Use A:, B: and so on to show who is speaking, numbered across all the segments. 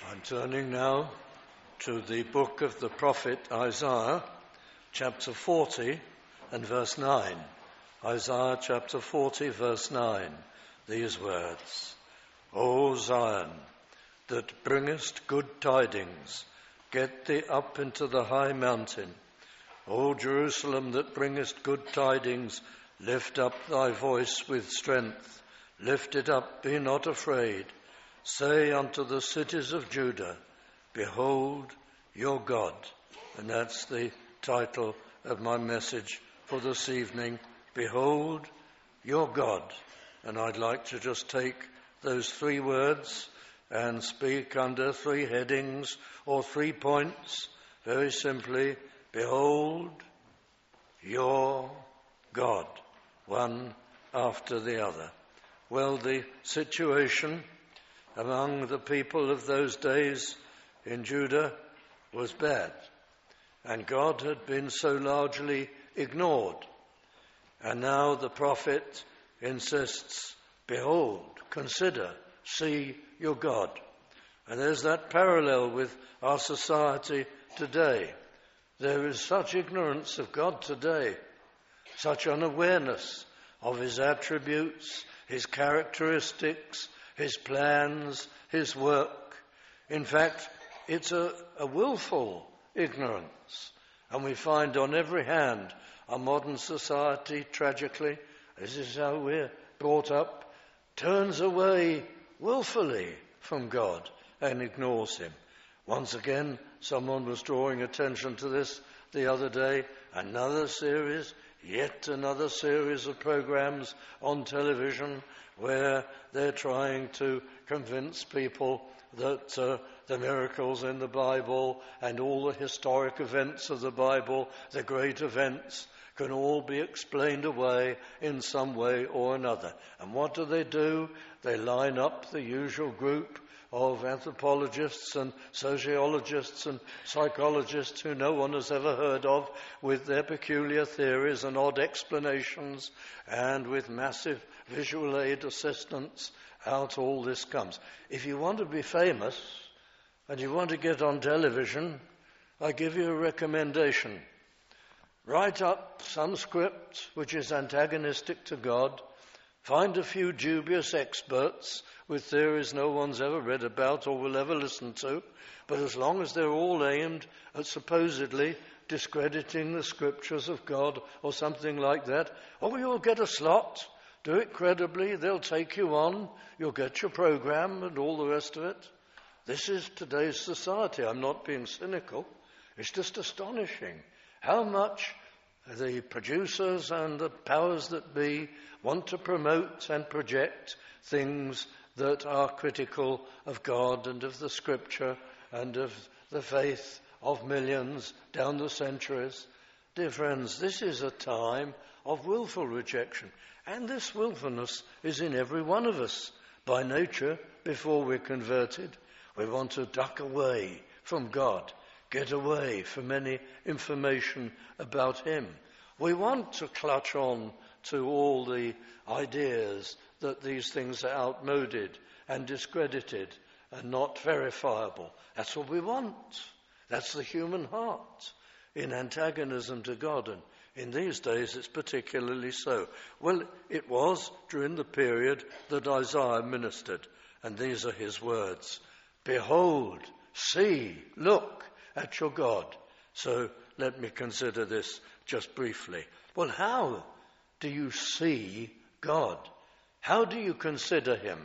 A: I'm turning now to the book of the prophet Isaiah, chapter 40 and verse 9. Isaiah chapter 40, verse 9. These words: O Zion, that bringest good tidings, get thee up into the high mountain. O Jerusalem, that bringest good tidings, lift up thy voice with strength. Lift it up, be not afraid. Say unto the cities of Judah, behold your God. And that's the title of my message for this evening. Behold your God. And I'd like to just take those three words and speak under three headings or 3 points. Very simply, behold your God, one after the other. Well, the situation among the people of those days in Judah was bad, and God had been so largely ignored. And now the prophet insists, behold, consider, see your God. And there's that parallel with our society today. There is such ignorance of God today, such unawareness of his attributes, his characteristics, his plans, his work. In fact, it's a willful ignorance. And we find on every hand our modern society, tragically, this is how we're brought up, turns away willfully from God and ignores him. Once again, someone was drawing attention to this the other day. Yet another series of programs on television where they're trying to convince people that the miracles in the Bible and all the historic events of the Bible, the great events, can all be explained away in some way or another. And what do? They line up the usual group of anthropologists and sociologists and psychologists who no one has ever heard of, with their peculiar theories and odd explanations, and with massive visual aid assistance, out all this comes. If you want to be famous and you want to get on television, I give you a recommendation. Write up some script which is antagonistic to God. Find a few dubious experts with theories no one's ever read about or will ever listen to, but as long as they're all aimed at supposedly discrediting the scriptures of God or something like that, you'll get a slot. Do it credibly, they'll take you on, you'll get your program and all the rest of it. This is today's society. I'm not being cynical. It's just astonishing how much the producers and the powers that be want to promote and project things that are critical of God and of the Scripture and of the faith of millions down the centuries. Dear friends, this is a time of willful rejection. And this willfulness is in every one of us by nature. Before we're converted, we want to duck away from God, get away from any information about him. We want to clutch on to all the ideas that these things are outmoded and discredited and not verifiable. That's what we want. That's the human heart in antagonism to God. And in these days it's particularly so. Well, it was during the period that Isaiah ministered. And these are his words. Behold, see, look at your God. So let me consider this just briefly. Well, how do you see God? How do you consider him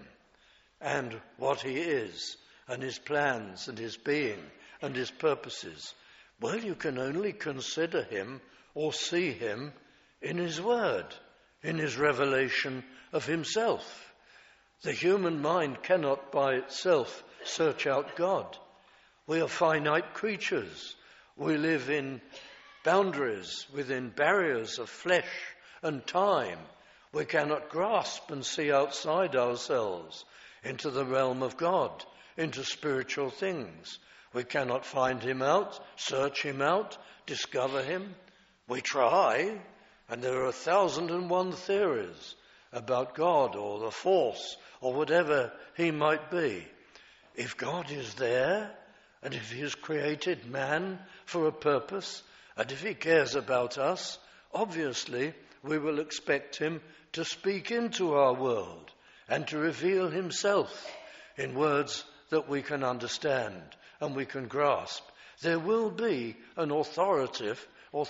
A: and what he is and his plans and his being and his purposes? Well, you can only consider him or see him in his word, in his revelation of himself. The human mind cannot by itself search out God. We are finite creatures. We live in boundaries, within barriers of flesh and time. We cannot grasp and see outside ourselves into the realm of God, into spiritual things. We cannot find him out, search him out, discover him. We try, and there are 1,001 theories about God or the force or whatever he might be. if God is there, and if he has created man for a purpose, and if he cares about us, obviously we will expect him to speak into our world and to reveal himself in words that we can understand and we can grasp. There will be an authoritative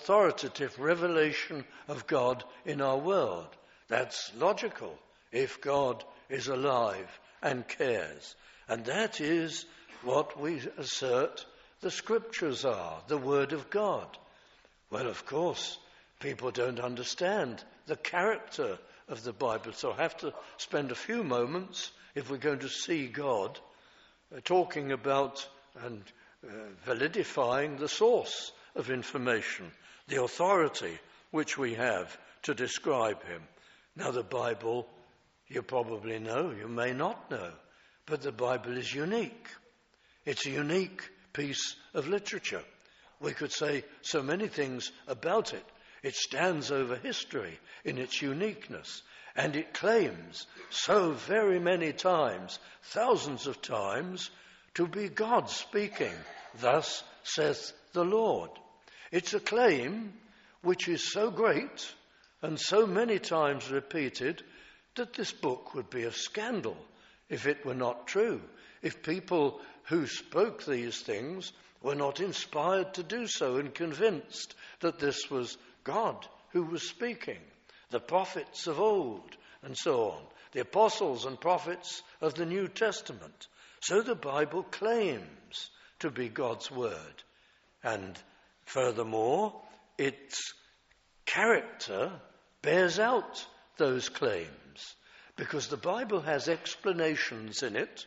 A: revelation of God in our world. That's logical if God is alive and cares. And that is what we assert the scriptures are, the word of God. Well, of course, people don't understand the character of the Bible, so I have to spend a few moments, if we're going to see God, talking about and validifying the source of information, the authority which we have to describe him. Now, the Bible, you probably know, you may not know, but the Bible is unique. It's a unique piece of literature. We could say so many things about it. It stands over history in its uniqueness, and it claims so very many times, thousands of times, to be God speaking. Thus saith the Lord. It's a claim which is so great and so many times repeated that this book would be a scandal if it were not true, if people who spoke these things were not inspired to do so and convinced that this was God who was speaking, the prophets of old and so on, the apostles and prophets of the New Testament. So the Bible claims to be God's word. And furthermore, its character bears out those claims, because the Bible has explanations in it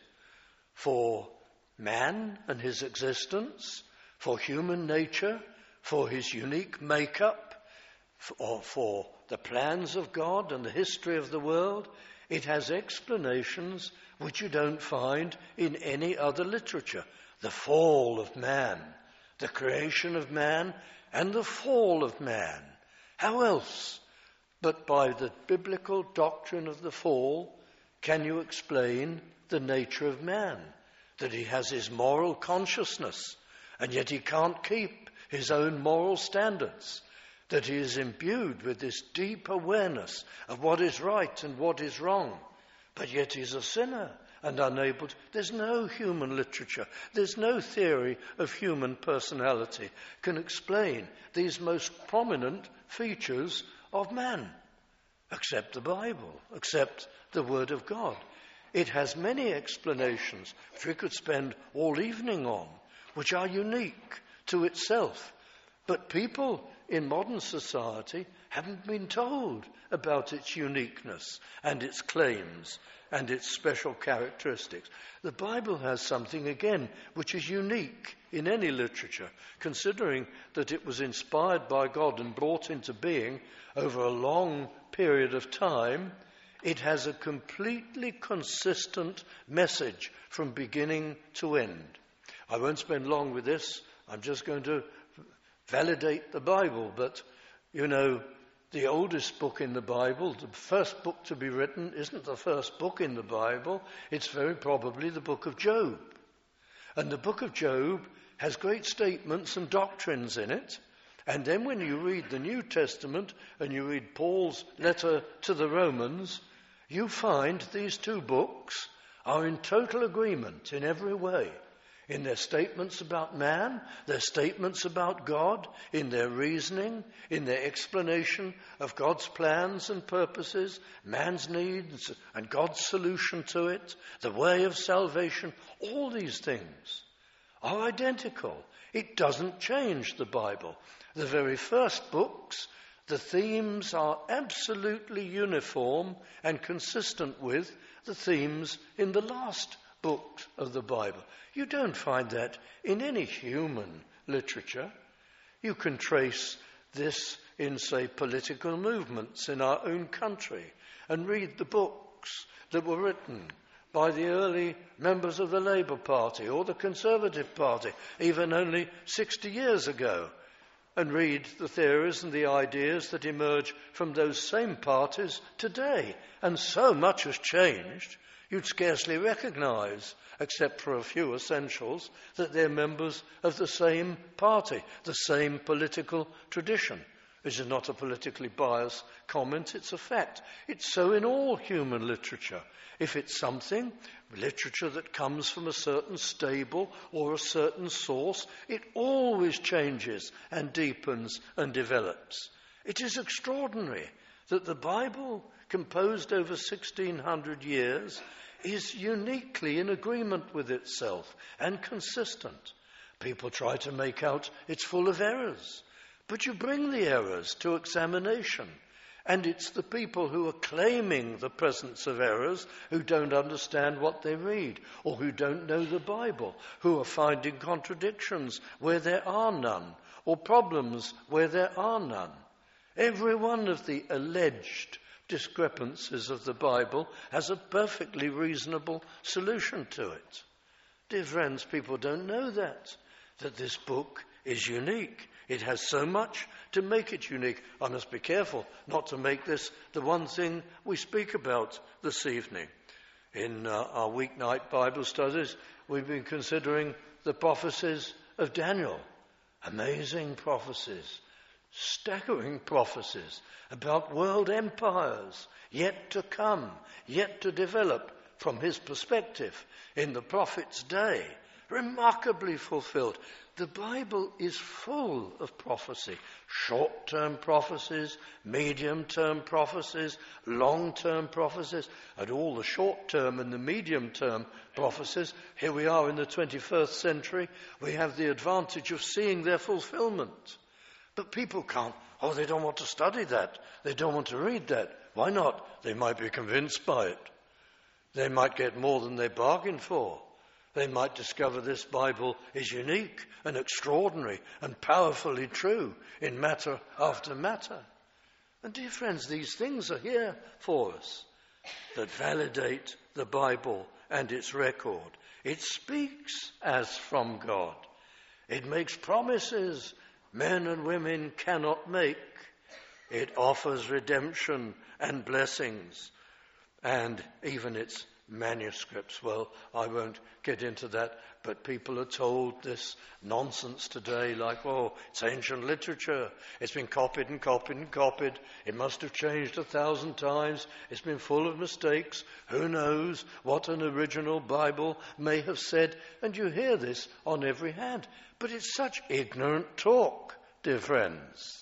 A: for man and his existence, for human nature, for his unique makeup, for the plans of God and the history of the world. It has explanations which you don't find in any other literature. The fall of man, the creation of man, and the fall of man. How else but by the biblical doctrine of the fall can you explain the nature of man? That he has his moral consciousness, and yet he can't keep his own moral standards. That he is imbued with this deep awareness of what is right and what is wrong, but yet he's a sinner and unable to. There's no human literature, there's no theory of human personality can explain these most prominent features of man, except the Bible, except the Word of God. It has many explanations, which we could spend all evening on, which are unique to itself. But people in modern society haven't been told about its uniqueness and its claims and its special characteristics. The Bible has something, again, which is unique in any literature, considering that it was inspired by God and brought into being over a long period of time. It has a completely consistent message from beginning to end. I won't spend long with this. I'm just going to validate the Bible. But, you know, the oldest book in the Bible, the first book to be written, isn't the first book in the Bible. It's very probably the book of Job. And the book of Job has great statements and doctrines in it. And then when you read the New Testament and you read Paul's letter to the Romans, you find these two books are in total agreement in every way. In their statements about man, their statements about God, in their reasoning, in their explanation of God's plans and purposes, man's needs and God's solution to it, the way of salvation, all these things are identical. It doesn't change the Bible. The very first books, the themes are absolutely uniform and consistent with the themes in the last book of the Bible. You don't find that in any human literature. You can trace this in, say, political movements in our own country and read the books that were written by the early members of the Labour Party or the Conservative Party, even only 60 years ago, and read the theories and the ideas that emerge from those same parties today. And so much has changed. You'd scarcely recognize, except for a few essentials, that they're members of the same party, the same political tradition. This is not a politically biased comment, it's a fact. It's so in all human literature. If it's something, literature that comes from a certain stable or a certain source, it always changes and deepens and develops. It is extraordinary that the Bible, composed over 1600 years, is uniquely in agreement with itself and consistent. People try to make out it's full of errors, but you bring the errors to examination, and it's the people who are claiming the presence of errors who don't understand what they read, or who don't know the Bible, who are finding contradictions where there are none, or problems where there are none. Every one of the alleged discrepancies of the Bible has a perfectly reasonable solution to it. Dear friends, people don't know that this book is unique. It has so much to make it unique. I must be careful not to make this the one thing we speak about this evening. In our weeknight Bible studies, we've been considering the prophecies of Daniel. Amazing prophecies. Staggering prophecies about world empires yet to come, yet to develop from his perspective in the prophet's day, remarkably fulfilled. The Bible is full of prophecy, short-term prophecies, medium-term prophecies, long-term prophecies, and all the short-term and the medium-term prophecies. Here we are in the 21st century, we have the advantage of seeing their fulfillment. But people can't, they don't want to study that. They don't want to read that. Why not? They might be convinced by it. They might get more than they bargained for. They might discover this Bible is unique and extraordinary and powerfully true in matter after matter. And dear friends, these things are here for us that validate the Bible and its record. It speaks as from God. It makes promises men and women cannot make. It offers redemption and blessings, and even its manuscripts. Well, I won't get into that, but people are told this nonsense today, like, it's ancient literature. It's been copied and copied and copied. It must have changed 1,000 times. It's been full of mistakes. Who knows what an original Bible may have said? And you hear this on every hand. But it's such ignorant talk, dear friends.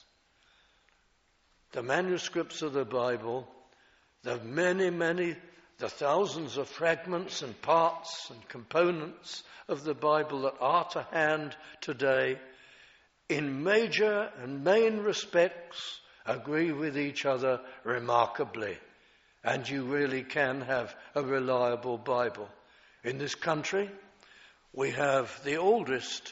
A: The manuscripts of the Bible, the the thousands of fragments and parts and components of the Bible that are to hand today, in major and main respects, agree with each other remarkably. And you really can have a reliable Bible. In this country, we have the oldest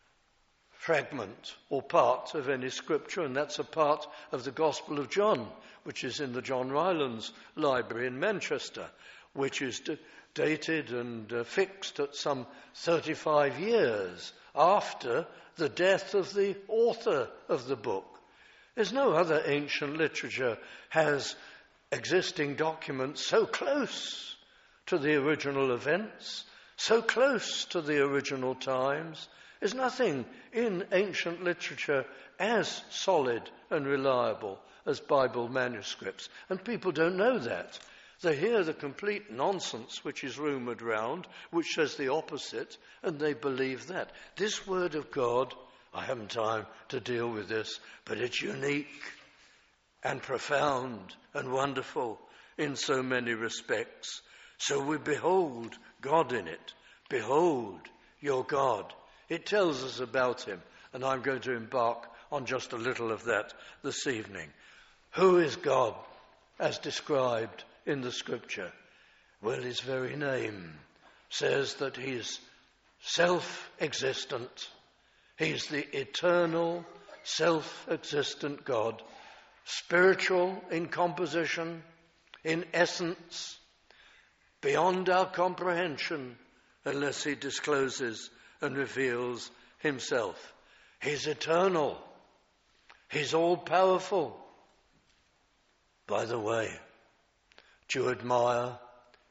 A: fragment or part of any scripture, and that's a part of the Gospel of John, which is in the John Rylands Library in Manchester, which is dated and fixed at some 35 years after the death of the author of the book. There's no other ancient literature has existing documents so close to the original events, so close to the original times. There's nothing in ancient literature as solid and reliable as Bible manuscripts. And people don't know that. They hear the complete nonsense which is rumoured round, which says the opposite, and they believe that. This Word of God, I haven't time to deal with this, but it's unique and profound and wonderful in so many respects. So we behold God in it. Behold your God. It tells us about him, and I'm going to embark on just a little of that this evening. Who is God as described in the Scripture? Well, his very name says that he's self-existent. He's the eternal, self-existent God, spiritual in composition, in essence, beyond our comprehension, unless he discloses and reveals himself. He's eternal. He's all-powerful. By the way, do you admire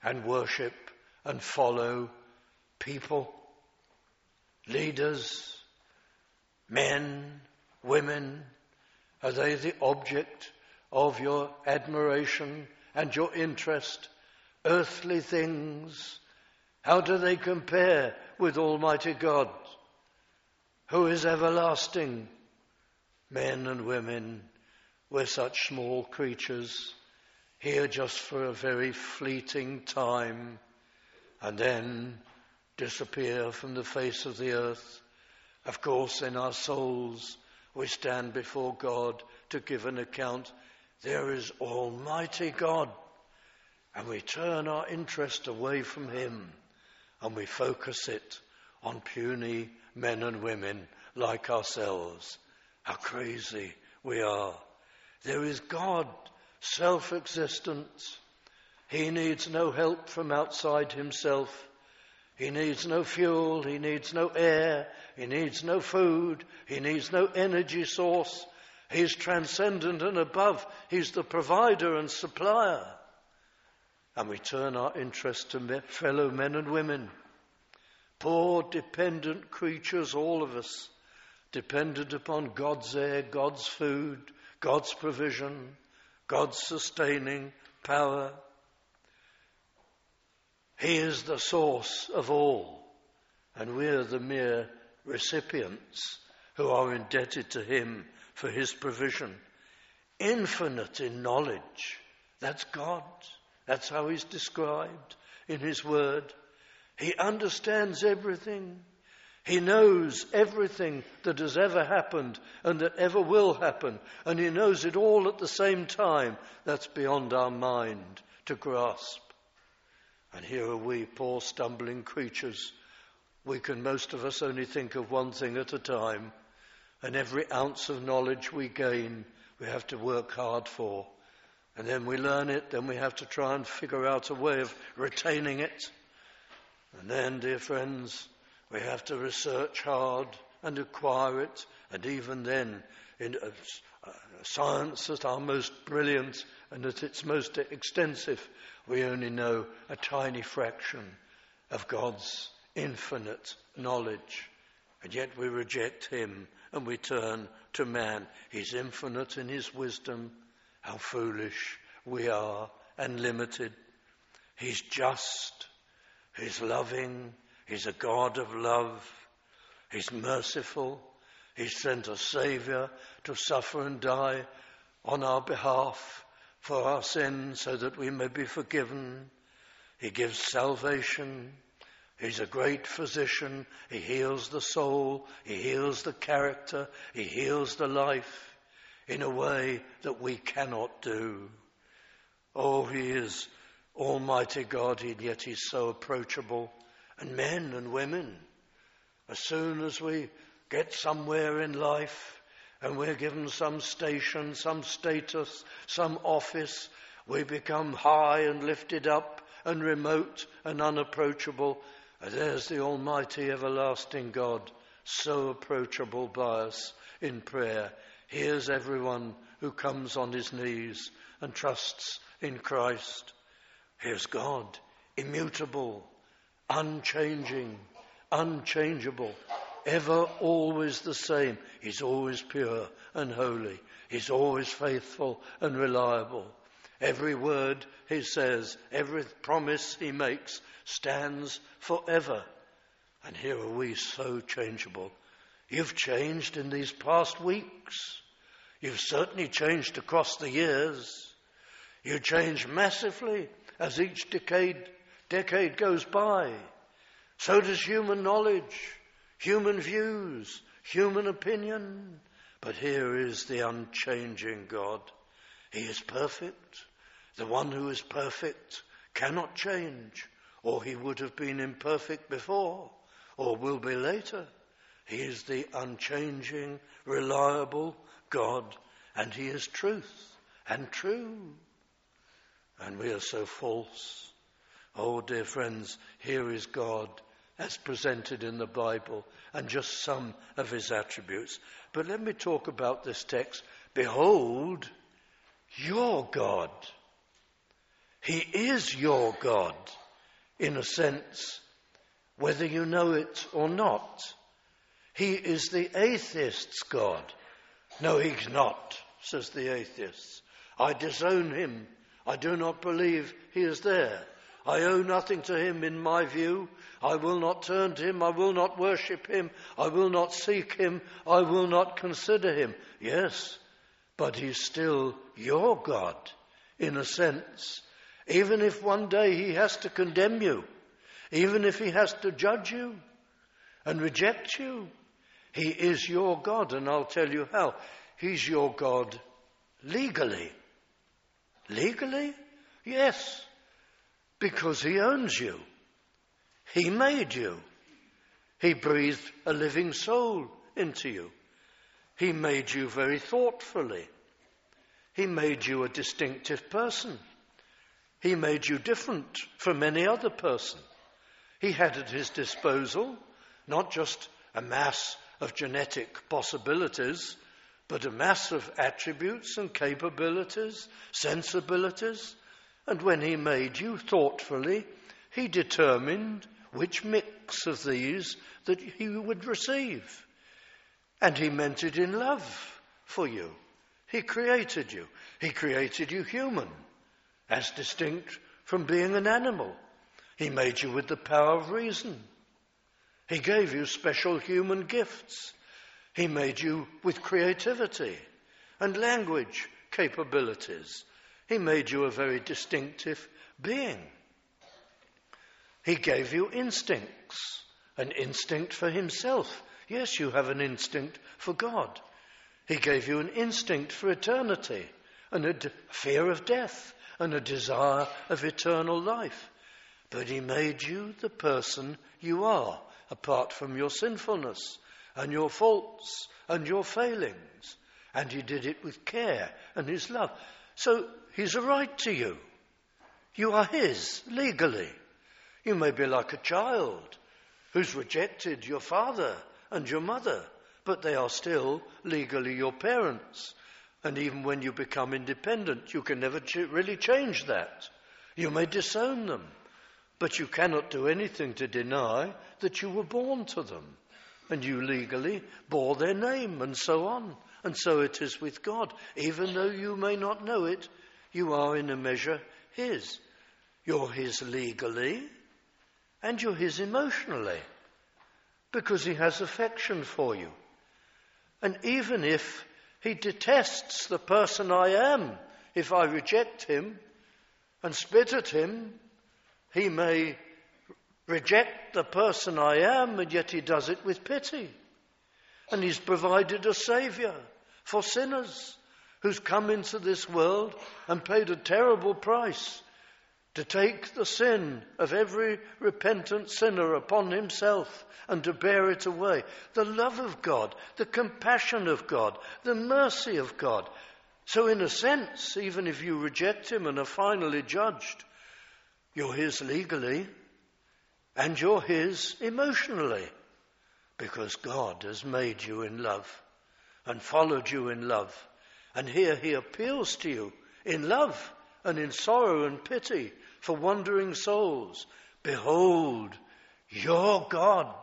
A: and worship and follow people, leaders, men, women? Are they the object of your admiration and your interest? Earthly things, how do they compare with Almighty God, who is everlasting? Men and women, we're such small creatures, here just for a very fleeting time, and then disappear from the face of the earth. Of course, in our souls, we stand before God to give an account. There is Almighty God, and we turn our interest away from him, and we focus it on puny men and women like ourselves. How crazy we are. There is God, self-existent. He needs no help from outside himself. He needs no fuel. He needs no air. He needs no food. He needs no energy source. He's transcendent and above. He's the provider and supplier. And we turn our interest to fellow men and women. Poor, dependent creatures, all of us, dependent upon God's air, God's food, God's provision, God's sustaining power. He is the source of all, and we're the mere recipients who are indebted to him for his provision. Infinite in knowledge, that's God. That's how he's described in his word. He understands everything. He knows everything that has ever happened and that ever will happen. And he knows it all at the same time. That's beyond our mind to grasp. And here are we, poor stumbling creatures. We can, most of us, only think of one thing at a time. And every ounce of knowledge we gain, we have to work hard for. And then we learn it, then we have to try and figure out a way of retaining it. And then, dear friends, we have to research hard and acquire it. And even then, in science at our most brilliant and at its most extensive, we only know a tiny fraction of God's infinite knowledge. And yet we reject him and we turn to man. He's infinite in his wisdom. How foolish we are and limited. He's just. He's loving. He's a God of love. He's merciful. He sent a Saviour to suffer and die on our behalf for our sins so that we may be forgiven. He gives salvation. He's a great physician. He heals the soul. He heals the character. He heals the life in a way that we cannot do. Oh, he is Almighty God, and yet he's so approachable. And men and women, as soon as we get somewhere in life and we're given some station, some status, some office, we become high and lifted up and remote and unapproachable. And there's the Almighty everlasting God, so approachable by us in prayer. Here's everyone who comes on his knees and trusts in Christ. Here's God, immutable, unchanging, unchangeable, ever always the same. He's always pure and holy. He's always faithful and reliable. Every word he says, every promise he makes stands forever. And here are we so changeable. You've changed in these past weeks. You've certainly changed across the years. You change massively as each decade goes by. So does human knowledge, human views, human opinion. But here is the unchanging God. He is perfect. The one who is perfect cannot change, or he would have been imperfect before, or will be later. He is the unchanging, reliable God, and he is truth and true. And we are so false. Oh, dear friends, here is God as presented in the Bible, and just some of his attributes. But let me talk about this text. Behold, your God. He is your God, in a sense, whether you know it or not. He is the atheist's God. No, he's not, says the atheist. I disown him. I do not believe he is there. I owe nothing to him in my view. I will not turn to him. I will not worship him. I will not seek him. I will not consider him. Yes, but he's still your God, in a sense. Even if one day he has to condemn you, even if he has to judge you and reject you, he is your God, and I'll tell you how. He's your God legally. Legally? Yes, because he owns you. He made you. He breathed a living soul into you. He made you very thoughtfully. He made you a distinctive person. He made you different from any other person. He had at his disposal not just a mass of genetic possibilities, but a mass of attributes and capabilities, sensibilities. And when he made you thoughtfully, he determined which mix of these that he would receive. And he meant it in love for you. He created you. He created you human, as distinct from being an animal. He made you with the power of reason. He gave you special human gifts. He made you with creativity and language capabilities. He made you a very distinctive being. He gave you instincts, an instinct for himself. Yes, you have an instinct for God. He gave you an instinct for eternity and a fear of death and a desire of eternal life. But he made you the person you are, apart from your sinfulness and your faults and your failings. And he did it with care and his love. So he's a right to you. You are his legally. You may be like a child who's rejected your father and your mother, but they are still legally your parents. And even when you become independent, you can never really change that. You may disown them, but you cannot do anything to deny that you were born to them. And you legally bore their name, and so on. And so it is with God. Even though you may not know it, you are in a measure his. You're his legally, and you're his emotionally, because he has affection for you. And even if he detests the person I am, if I reject him and spit at him, he may reject the person I am, and yet he does it with pity. And he's provided a saviour for sinners who's come into this world and paid a terrible price to take the sin of every repentant sinner upon himself and to bear it away. The love of God, the compassion of God, the mercy of God. So in a sense, even if you reject him and are finally judged, you're his legally and you're his emotionally, because God has made you in love and followed you in love. And here he appeals to you in love and in sorrow and pity for wandering souls. Behold, your God.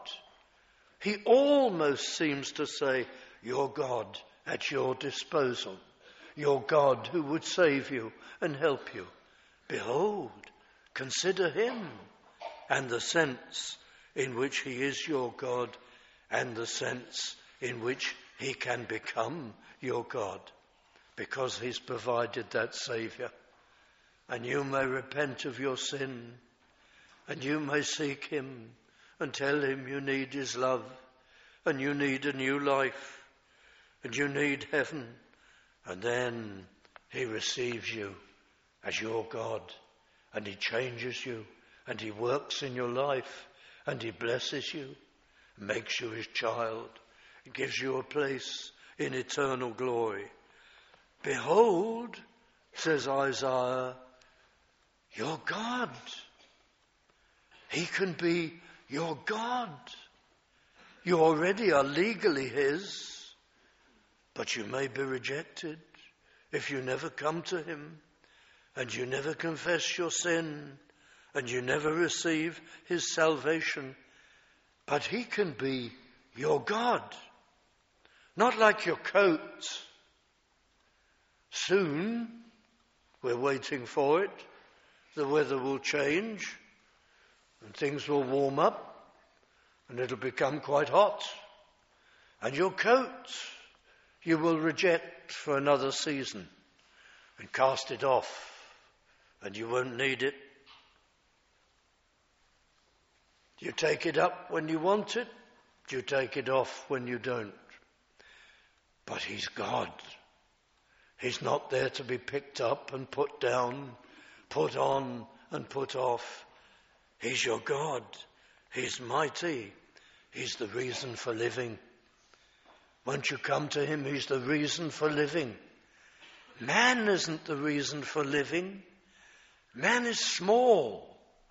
A: He almost seems to say, your God at your disposal. Your God who would save you and help you. Behold, consider him and the sense in which he is your God and the sense in which he can become your God, because he's provided that Saviour. And you may repent of your sin, and you may seek him and tell him you need his love, and you need a new life, and you need heaven. And then he receives you as your God, and he changes you, and he works in your life, and he blesses you, makes you his child, gives you a place in eternal glory. Behold, says Isaiah, your God. He can be your God. You already are legally his, but you may be rejected if you never come to him. and you never confess your sin, and you never receive his salvation, but he can be your God. Not like your coat. Soon, we're waiting for it, the weather will change, and things will warm up, and it'll become quite hot. And your coat, you will reject for another season and cast it off, and you won't need it. You take it up when you want it, you take it off when you don't. But he's God. He's not there to be picked up and put down, put on and put off. He's your God. He's mighty. He's the reason for living. Once you come to him, he's the reason for living. Man isn't the reason for living. Man is small.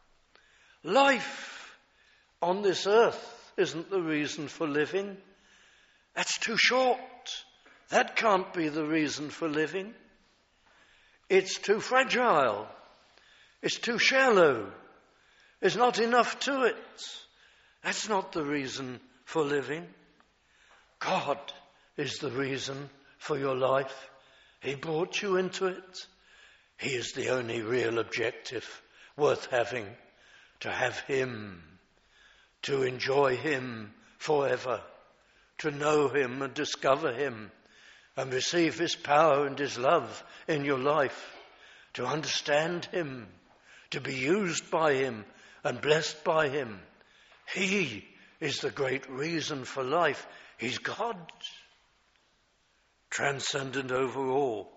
A: Life on this earth isn't the reason for living. That's too short. That can't be the reason for living. It's too fragile. It's too shallow. There's not enough to it. That's not the reason for living. God is the reason for your life. He brought you into it. He is the only real objective worth having, to have him, to enjoy him forever, to know him and discover him, and receive his power and his love in your life, to understand him, to be used by him and blessed by him. He is the great reason for life. He's God, transcendent over all.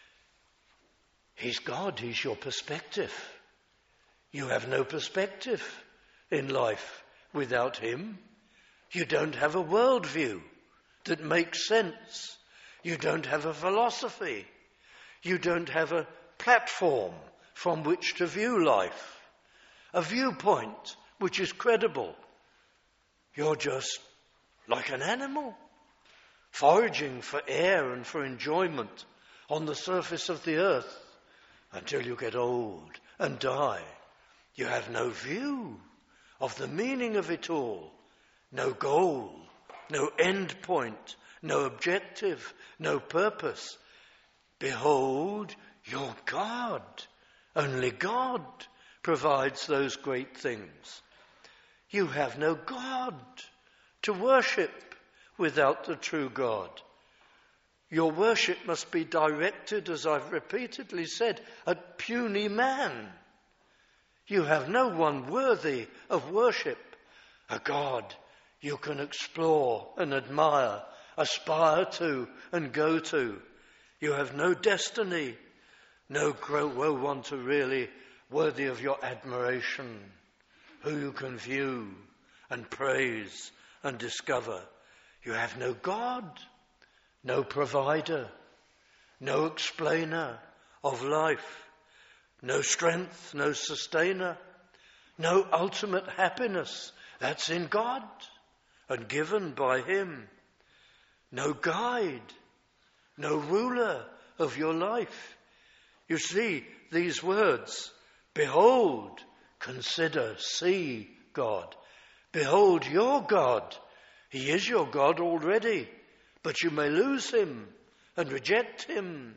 A: He's God. He's your perspective. You have no perspective in life without him. You don't have a worldview that makes sense. You don't have a philosophy. You don't have a platform from which to view life, a viewpoint which is credible. You're just like an animal, foraging for air and for enjoyment on the surface of the earth until you get old and die. You have no view of the meaning of it all, no goal, no end point, no objective, no purpose. Behold, your God. Only God provides those great things. You have no God to worship without the true God. Your worship must be directed, as I've repeatedly said, at puny man. You have no one worthy of worship, a God you can explore and admire, aspire to and go to. You have no destiny, no one to really worthy of your admiration, who you can view and praise and discover. You have no God, no provider, no explainer of life, no strength, no sustainer, no ultimate happiness. That's in God and given by him. No guide, no ruler of your life. You see these words, behold, consider, see God. Behold your God. He is your God already, but you may lose him and reject him.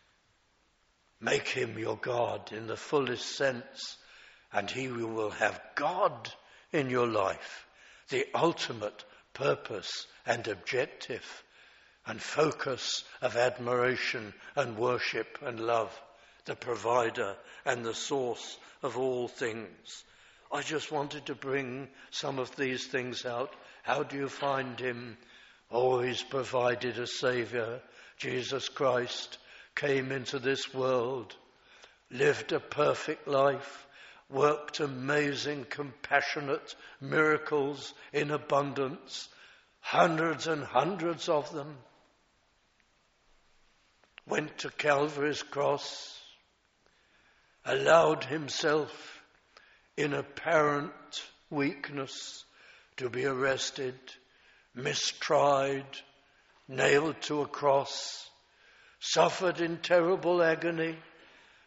A: Make him your God in the fullest sense, and he will have God in your life, the ultimate purpose and objective and focus of admiration and worship and love, the provider and the source of all things. I just wanted to bring some of these things out. How do you find him? Oh, he's provided a Saviour. Jesus Christ came into this world, lived a perfect life, worked amazing, compassionate miracles in abundance, hundreds and hundreds of them. Went to Calvary's cross, allowed himself in apparent weakness to be arrested, mistried, nailed to a cross, suffered in terrible agony,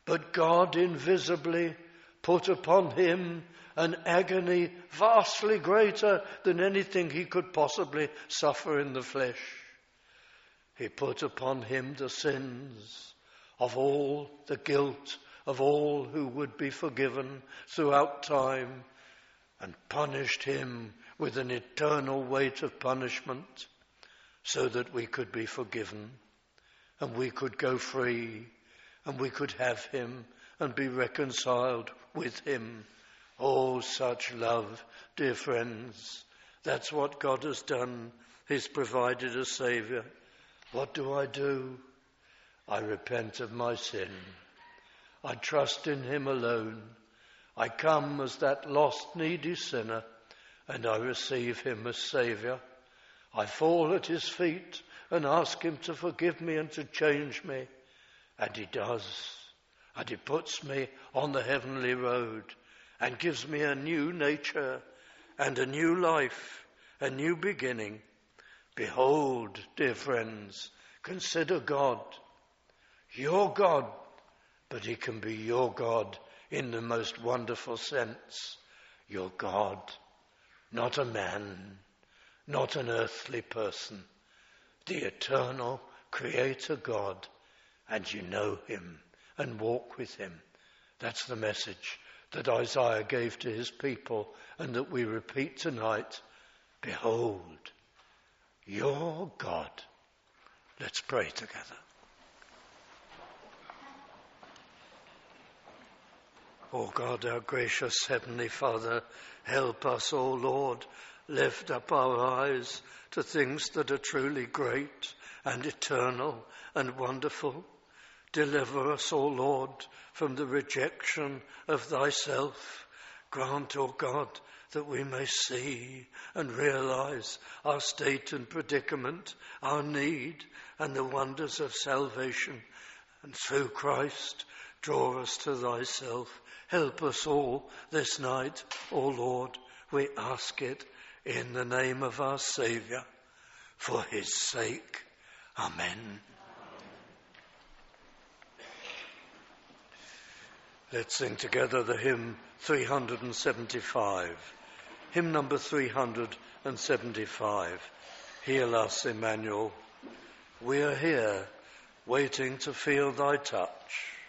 A: But God invisibly put upon him an agony vastly greater than anything he could possibly suffer in the flesh. He put upon him the sins of all, the guilt of all who would be forgiven throughout time, and punished him with an eternal weight of punishment, so that we could be forgiven, and we could go free, and we could have him and be reconciled with him. Oh, such love, dear friends. That's what God has done. He's provided a Saviour. What do? I repent of my sin. I trust in him alone. I come as that lost, needy sinner, and I receive him as Saviour. I fall at his feet and ask him to forgive me and to change me. And he does. And he puts me on the heavenly road and gives me a new nature and a new life, a new beginning. Behold, dear friends, consider God. Your God, but he can be your God in the most wonderful sense. Your God, not a man, not an earthly person, the eternal Creator God, and you know him and walk with him. That's the message that Isaiah gave to his people and that we repeat tonight. Behold, your God. Let's pray together. O God, our gracious Heavenly Father, help us, O Lord, lift up our eyes to things that are truly great and eternal and wonderful. Deliver us, O Lord, from the rejection of thyself. Grant, O God, that we may see and realize our state and predicament, our need and the wonders of salvation. And through Christ, draw us to thyself. Help us all this night, O Lord. We ask it in the name of our Saviour, for his sake. Amen. Let's sing together the hymn 375. Hymn number 375. Heal us, Emmanuel. We are here, waiting to feel thy touch.